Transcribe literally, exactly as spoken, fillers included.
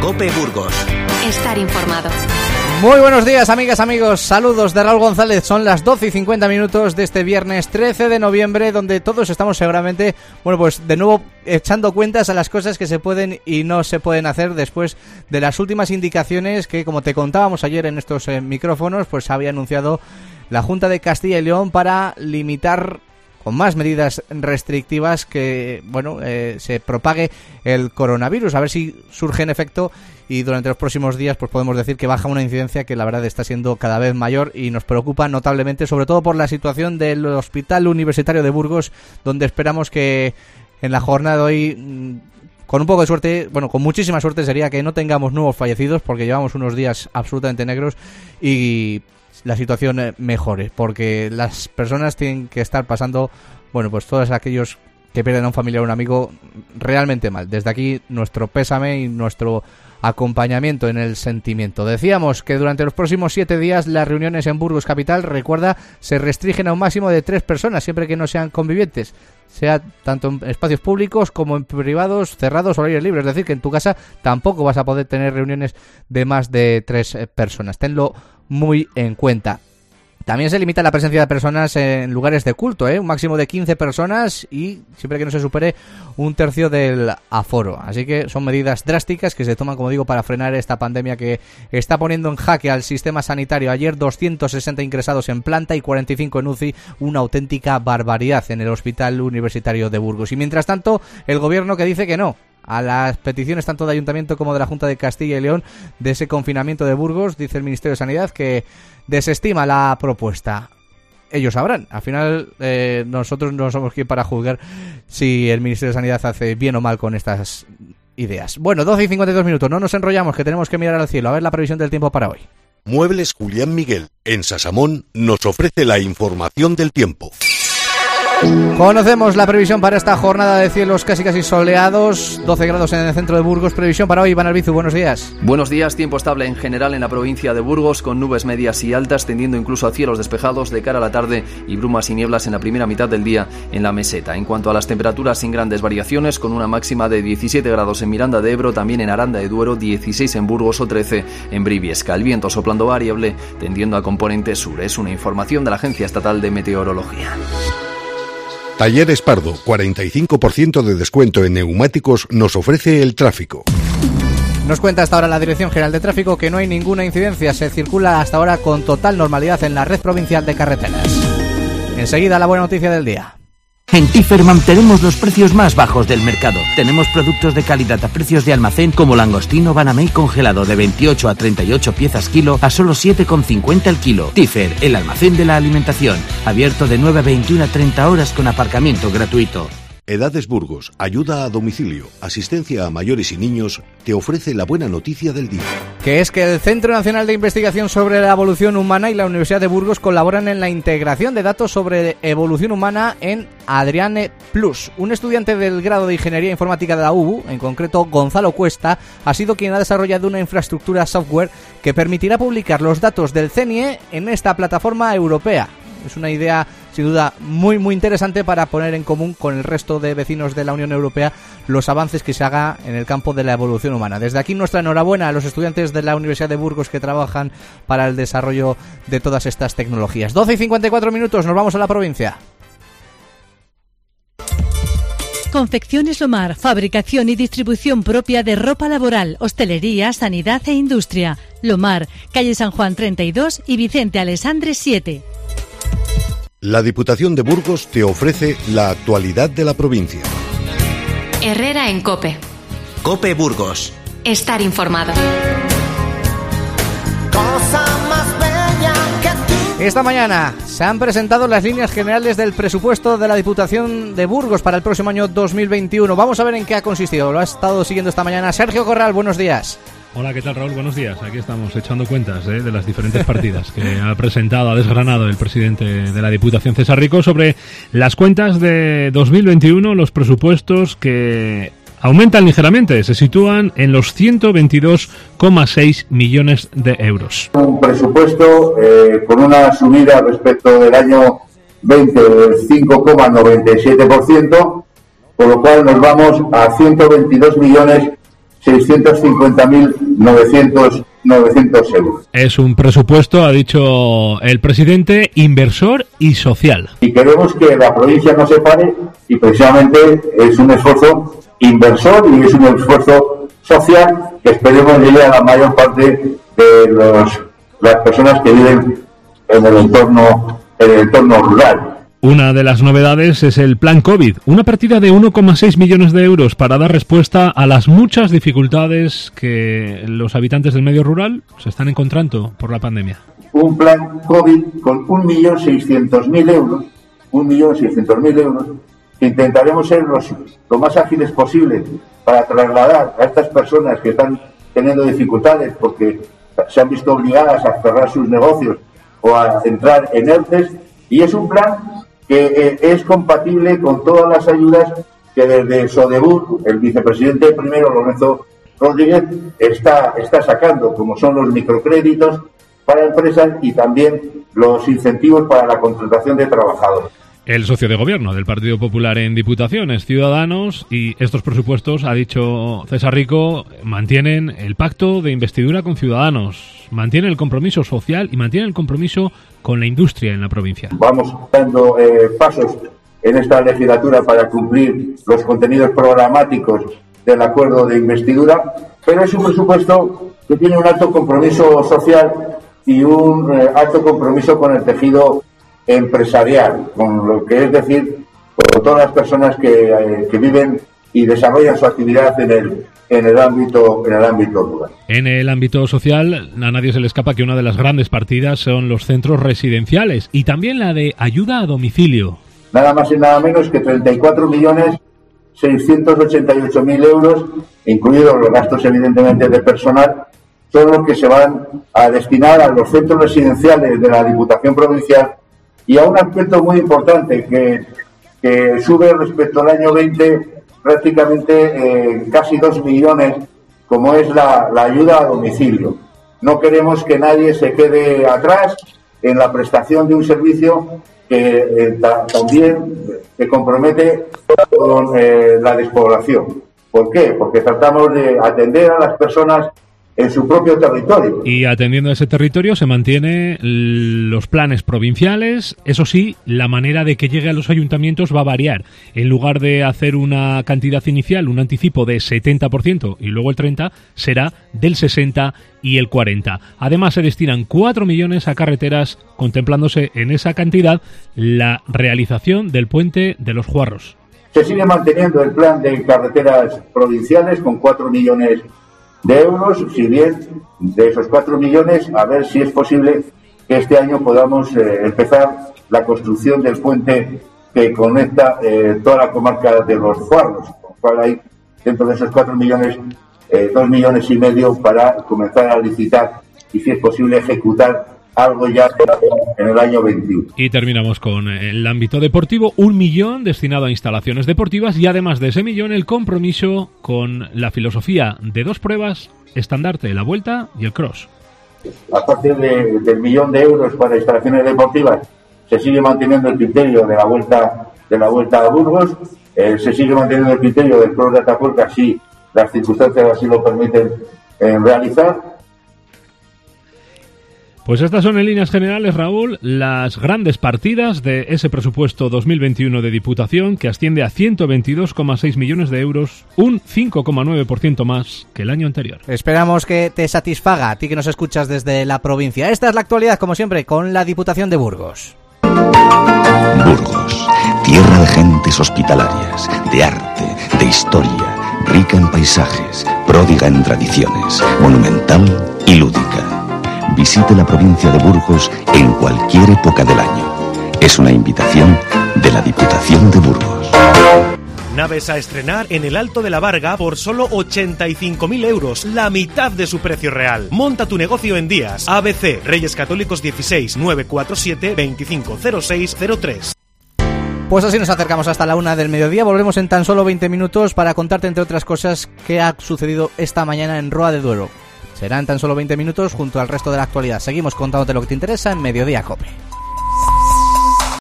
COPE Burgos. Estar informado. Muy buenos días, amigas, amigos. Saludos de Raúl González. Son las doce y cincuenta minutos de este viernes trece de noviembre, donde todos estamos seguramente, bueno, pues de nuevo echando cuentas a las cosas que se pueden y no se pueden hacer después de las últimas indicaciones que, como te contábamos ayer en estos eh, micrófonos, pues había anunciado la Junta de Castilla y León para limitar con más medidas restrictivas que, bueno, eh, se propague el coronavirus, a ver si surge en efecto y durante los próximos días pues podemos decir que baja una incidencia que la verdad está siendo cada vez mayor y nos preocupa notablemente, sobre todo por la situación del Hospital Universitario de Burgos, donde esperamos que en la jornada de hoy, con un poco de suerte, bueno, con muchísima suerte sería que no tengamos nuevos fallecidos, porque llevamos unos días absolutamente negros y la situación mejore, porque las personas tienen que estar pasando, bueno, pues todos aquellos que pierden a un familiar o un amigo realmente mal. Desde aquí nuestro pésame y nuestro acompañamiento en el sentimiento. Decíamos que durante los próximos siete días las reuniones en Burgos Capital, recuerda, se restringen a un máximo de tres personas, siempre que no sean convivientes, sea tanto en espacios públicos como en privados, cerrados o al aire libre. Es decir, que en tu casa tampoco vas a poder tener reuniones de más de tres personas. Tenlo muy en cuenta. También se limita la presencia de personas en lugares de culto, ¿eh? Un máximo de quince personas y siempre que no se supere un tercio del aforo. Así que son medidas drásticas que se toman, como digo, para frenar esta pandemia que está poniendo en jaque al sistema sanitario. Ayer doscientos sesenta ingresados en planta y cuarenta y cinco en U C I, una auténtica barbaridad en el Hospital Universitario de Burgos. Y mientras tanto, el gobierno que dice que no a las peticiones tanto de Ayuntamiento como de la Junta de Castilla y León de ese confinamiento de Burgos, dice el Ministerio de Sanidad que desestima la propuesta. Ellos sabrán, al final eh, nosotros no somos quien para juzgar si el Ministerio de Sanidad hace bien o mal con estas ideas. Bueno, doce y cincuenta y dos minutos, no nos enrollamos, que tenemos que mirar al cielo, a ver la previsión del tiempo para hoy. Muebles Julián Miguel, en Sasamón, nos ofrece la información del tiempo. Conocemos la previsión para esta jornada de cielos casi casi soleados, doce grados en el centro de Burgos. Previsión para hoy, Iván Albizu, buenos días. Buenos días, tiempo estable en general en la provincia de Burgos, con nubes medias y altas tendiendo incluso a cielos despejados de cara a la tarde y brumas y nieblas en la primera mitad del día en la meseta. En cuanto a las temperaturas, sin grandes variaciones, con una máxima de diecisiete grados en Miranda de Ebro, también en Aranda de Duero, dieciséis en Burgos o trece en Briviesca. El viento soplando variable tendiendo a componente sur. Es una información de la Agencia Estatal de Meteorología. Talleres Pardo, cuarenta y cinco por ciento de descuento en neumáticos nos ofrece el tráfico. Nos cuenta hasta ahora la Dirección General de Tráfico que no hay ninguna incidencia, se circula hasta ahora con total normalidad en la red provincial de carreteras. Enseguida la buena noticia del día. En Tiferman tenemos los precios más bajos del mercado. Tenemos productos de calidad a precios de almacén como langostino Banamey congelado de veintiocho a treinta y ocho piezas kilo a solo siete con cincuenta el kilo. Tifer, el almacén de la alimentación. Abierto de nueve a veintiuna a treinta horas con aparcamiento gratuito. Edades Burgos, ayuda a domicilio, asistencia a mayores y niños, te ofrece la buena noticia del día. Que es que el Centro Nacional de Investigación sobre la Evolución Humana y la Universidad de Burgos colaboran en la integración de datos sobre evolución humana en Adriane Plus. Un estudiante del grado de Ingeniería Informática de la U B U, en concreto Gonzalo Cuesta, ha sido quien ha desarrollado una infraestructura software que permitirá publicar los datos del C N I E en esta plataforma europea. Es una idea sin duda muy muy interesante para poner en común con el resto de vecinos de la Unión Europea los avances que se haga en el campo de la evolución humana. Desde aquí nuestra enhorabuena a los estudiantes de la Universidad de Burgos que trabajan para el desarrollo de todas estas tecnologías. doce y cincuenta y cuatro minutos, nos vamos a la provincia. Confecciones Lomar, fabricación y distribución propia de ropa laboral, hostelería, sanidad e industria. Lomar, calle San Juan treinta y dos y Vicente Alessandre siete. La Diputación de Burgos te ofrece la actualidad de la provincia. Herrera en COPE. COPE Burgos. Estar informado. Esta mañana se han presentado las líneas generales del presupuesto de la Diputación de Burgos para el próximo año dos mil veintiuno. Vamos a ver en qué ha consistido. Lo ha estado siguiendo esta mañana Sergio Corral. Buenos días. Hola, ¿qué tal, Raúl? Buenos días. Aquí estamos echando cuentas ¿eh? de las diferentes partidas que ha presentado, ha desgranado el presidente de la Diputación, César Rico, sobre las cuentas de dos mil veintiuno, los presupuestos que aumentan ligeramente, se sitúan en los ciento veintidós coma seis millones de euros. Un presupuesto eh, con una subida respecto del año veinte del cinco coma noventa y siete por ciento, por lo cual nos vamos a ciento veintidós millones seiscientos cincuenta mil novecientos euros. Es un presupuesto, ha dicho el presidente, inversor y social. Y queremos que la provincia no se pare, y precisamente es un esfuerzo inversor y es un esfuerzo social que esperemos llegue a la mayor parte de los, las personas que viven en el entorno, en el entorno rural. Una de las novedades es el Plan COVID, una partida de uno coma seis millones de euros para dar respuesta a las muchas dificultades que los habitantes del medio rural se están encontrando por la pandemia. Un plan COVID con un millón seiscientos mil euros, un millón seiscientos mil euros, que intentaremos ser los, lo más ágiles posible para trasladar a estas personas que están teniendo dificultades porque se han visto obligadas a cerrar sus negocios o a entrar en ERTES, y es un plan que eh, es compatible con todas las ayudas que desde Sodebur, el vicepresidente primero, Lorenzo Rodríguez, está, está sacando, como son los microcréditos para empresas y también los incentivos para la contratación de trabajadores. El socio de gobierno del Partido Popular en Diputaciones, Ciudadanos, y estos presupuestos, ha dicho César Rico, mantienen el pacto de investidura con Ciudadanos, mantienen el compromiso social y mantienen el compromiso con la industria en la provincia. Vamos dando eh, pasos en esta legislatura para cumplir los contenidos programáticos del acuerdo de investidura, pero es un presupuesto que tiene un alto compromiso social y un eh, alto compromiso con el tejido empresarial, con lo que es decir, con todas las personas que, eh, que viven y desarrollan su actividad en el en el ámbito en el ámbito rural. En el ámbito social, a nadie se le escapa que una de las grandes partidas son los centros residenciales y también la de ayuda a domicilio. Nada más y nada menos que treinta y cuatro millones seiscientos ochenta y ocho mil euros, incluidos los gastos evidentemente de personal, son los que se van a destinar a los centros residenciales de la Diputación Provincial, y a un aspecto muy importante que, que sube respecto al año veinte prácticamente eh, casi dos millones, como es la, la ayuda a domicilio. No queremos que nadie se quede atrás en la prestación de un servicio que eh, ta, también se compromete con eh, la despoblación. ¿Por qué? Porque tratamos de atender a las personas en su propio territorio. Y atendiendo a ese territorio se mantiene los planes provinciales. Eso sí, la manera de que llegue a los ayuntamientos va a variar. En lugar de hacer una cantidad inicial, un anticipo de setenta por ciento y luego el treinta por ciento, será del sesenta por ciento y el cuarenta por ciento. Además se destinan cuatro millones a carreteras, contemplándose en esa cantidad la realización del puente de los Juarros. Se sigue manteniendo el plan de carreteras provinciales con cuatro millones de euros, si bien de esos cuatro millones, a ver si es posible que este año podamos eh, empezar la construcción del puente que conecta eh, toda la comarca de los Juarros, con lo cual hay dentro de esos cuatro millones, eh, dos millones y medio para comenzar a licitar y, si es posible, ejecutar algo ya en el año veintiuno. Y terminamos con el ámbito deportivo, un millón destinado a instalaciones deportivas y además de ese millón el compromiso con la filosofía de dos pruebas, estandarte, la Vuelta y el Cross. Aparte de, del millón de euros para instalaciones deportivas, se sigue manteniendo el criterio de la Vuelta de la Vuelta a Burgos, eh, se sigue manteniendo el criterio del Cross de Atapuerca si las circunstancias así lo permiten eh, realizar. Pues estas son en líneas generales, Raúl, las grandes partidas de ese presupuesto dos mil veintiuno de Diputación, que asciende a ciento veintidós coma seis millones de euros, un cinco coma nueve por ciento más que el año anterior. Esperamos que te satisfaga a ti que nos escuchas desde la provincia. Esta es la actualidad, como siempre, con la Diputación de Burgos. Burgos, tierra de gentes hospitalarias, de arte, de historia, rica en paisajes, pródiga en tradiciones, monumental y lúdica. Visite la provincia de Burgos en cualquier época del año. Es una invitación de la Diputación de Burgos. Naves a estrenar en el Alto de la Varga por solo ochenta y cinco mil euros, la mitad de su precio real. Monta tu negocio en días. A B C, Reyes Católicos dieciséis, novecientos cuarenta y siete, veinticinco cero seis cero tres. Pues así nos acercamos hasta la una del mediodía. Volvemos en tan solo veinte minutos para contarte, entre otras cosas, qué ha sucedido esta mañana en Roa de Duero. Serán tan solo veinte minutos junto al resto de la actualidad. Seguimos contándote lo que te interesa en Mediodía COPE.